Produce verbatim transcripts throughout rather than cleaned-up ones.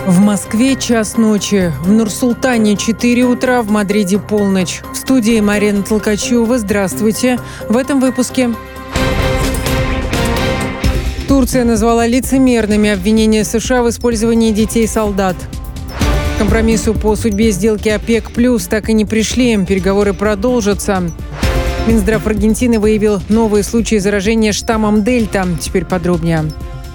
В Москве час ночи, в Нур-Султане четыре утра, в Мадриде полночь. В студии Марина Толкачева. Здравствуйте. В этом выпуске. Турция назвала лицемерными обвинения США в использовании детей-солдат. К компромиссу по судьбе сделки ОПЕК+, так и не пришли. Переговоры продолжатся. Минздрав Аргентины выявил новые случаи заражения штаммом Дельта. Теперь подробнее.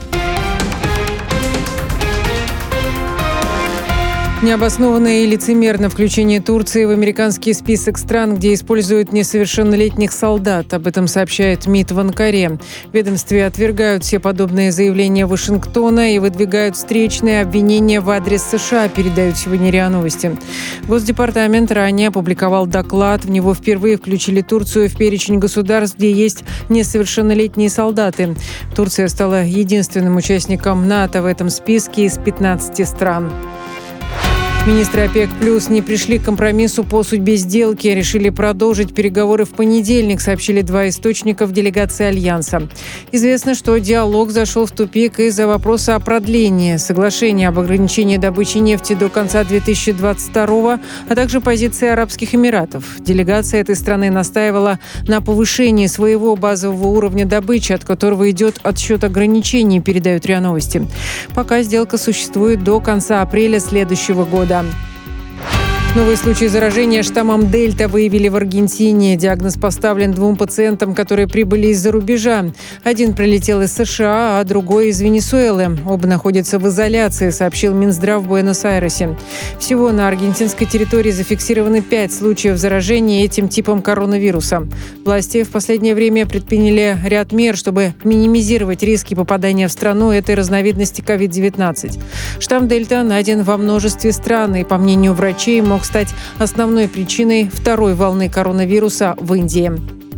Необоснованное и лицемерно включение Турции в американский список стран, где используют несовершеннолетних солдат. Об этом сообщает МИД в Анкаре. В ведомстве отвергают все подобные заявления Вашингтона и выдвигают встречные обвинения в адрес США, передают сегодня РИА Новости. Госдепартамент ранее опубликовал доклад. В него впервые включили Турцию в перечень государств, где есть несовершеннолетние солдаты. Турция стала единственным участником НАТО в этом списке из пятнадцати стран. Министры ОПЕК+ не пришли к компромиссу по судьбе сделки, решили продолжить переговоры в понедельник, сообщили два источника в делегации Альянса. Известно, что диалог зашел в тупик из-за вопроса о продлении соглашения об ограничении добычи нефти до конца две тысячи двадцать второго, а также позиции Арабских Эмиратов. Делегация этой страны настаивала на повышении своего базового уровня добычи, от которого идет отсчет ограничений, передают РИА Новости. Пока сделка существует до конца апреля следующего года. Новые случаи заражения штаммом Дельта выявили в Аргентине. Диагноз поставлен двум пациентам, которые прибыли из-за рубежа. Один прилетел из США, а другой из Венесуэлы. Оба находятся в изоляции, сообщил Минздрав в Буэнос-Айресе. Всего на аргентинской территории зафиксированы пять случаев заражения этим типом коронавируса. Власти в последнее время предприняли ряд мер, чтобы минимизировать риски попадания в страну этой разновидности ковид девятнадцать. Штамм Дельта найден во множестве стран и, по мнению врачей, мог стать основной причиной второй волны коронавируса в Индии.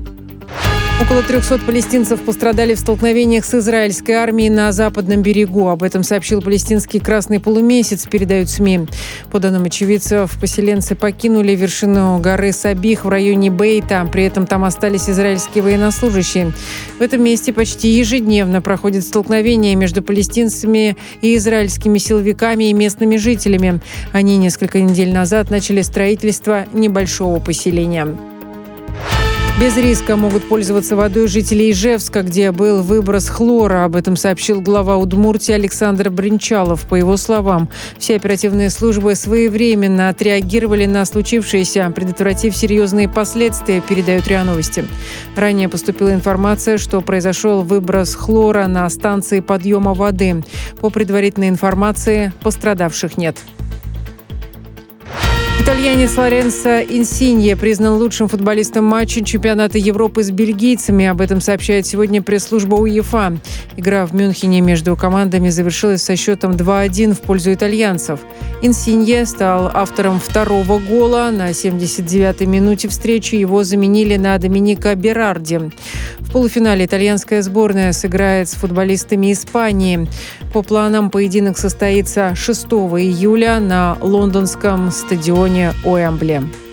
Около трехсот палестинцев пострадали в столкновениях с израильской армией на западном берегу. Об этом сообщил палестинский «Красный полумесяц», передают СМИ. По данным очевидцев, поселенцы покинули вершину горы Сабих в районе Бейта. При этом там остались израильские военнослужащие. В этом месте почти ежедневно проходят столкновения между палестинцами и израильскими силовиками и местными жителями. Они несколько недель назад начали строительство небольшого поселения. Без риска могут пользоваться водой жители Ижевска, где был выброс хлора. Об этом сообщил глава Удмуртии Александр Бринчалов. По его словам, все оперативные службы своевременно отреагировали на случившееся, предотвратив серьезные последствия, передают РИА Новости. Ранее поступила информация, что произошел выброс хлора на станции подъема воды. По предварительной информации, пострадавших нет. Итальянец Лоренцо Инсинье признан лучшим футболистом матча чемпионата Европы с бельгийцами. Об этом сообщает сегодня пресс-служба УЕФА. Игра в Мюнхене между командами завершилась со счетом два-один в пользу итальянцев. Инсинье стал автором второго гола. На семьдесят девятой минуте встречи его заменили на Доминика Берарди. В полуфинале итальянская сборная сыграет с футболистами Испании. По планам поединок состоится шестого июля на лондонском стадионе Уэмбли.